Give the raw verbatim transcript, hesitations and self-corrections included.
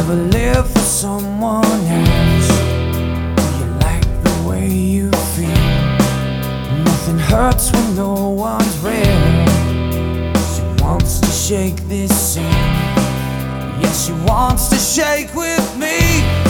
ever live for someone else? Do you like the way you feel? Nothing hurts when no one's real. She wants to shake this scene. Yes, she wants to shake with me.